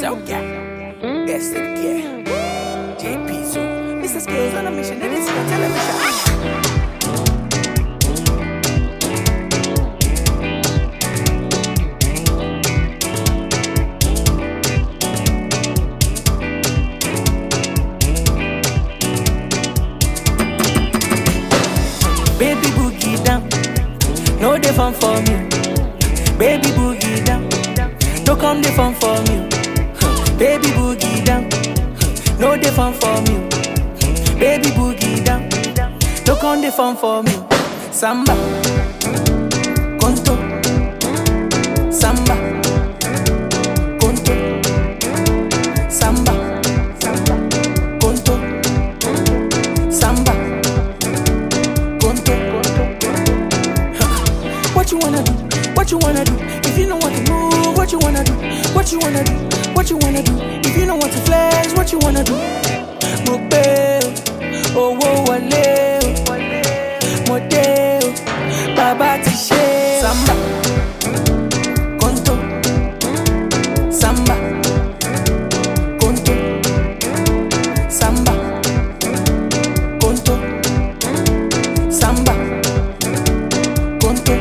Soca. Yes, it can. JP so. Mr. Skills on a mission. It is your television. Baby boogie down, no dey fun for me. Baby boogie down, no come dey fun for me. Baby boogie down, no dey fun for me. Baby boogie down, no come dey fun for me. Samba, conto, samba, conto, samba, conto, samba. What you wanna do? What you wanna do? If you don't want to move, what you wanna do? What you wanna do? What you wanna do? If you don't want to flex, what you wanna do? Mokbeo, oh oh wale, modeo, baba tishe. Samba, conto, samba, conto, samba, conto, samba, conto.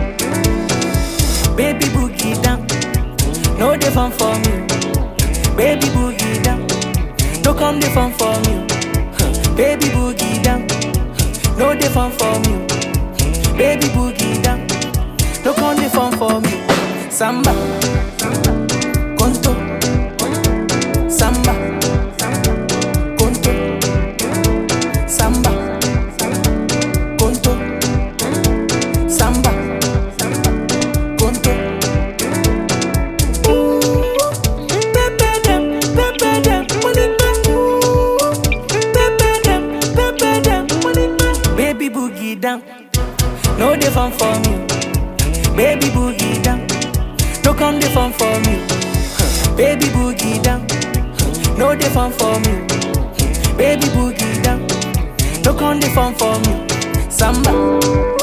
Baby boogie down, no dey fun for me. Baby boogie down, no come dey fun for me. Baby boogie down, no dey fun for me. Baby boogie down, no come dey fun for me. Samba, conto, samba, conto, samba, conto, samba, conto. Baby boogie down, no dey fun for me. Baby boogie down, no come dey fun for me. Baby boogie down, no dey fun for me. Baby boogie down, no come dey fun for me. Samba.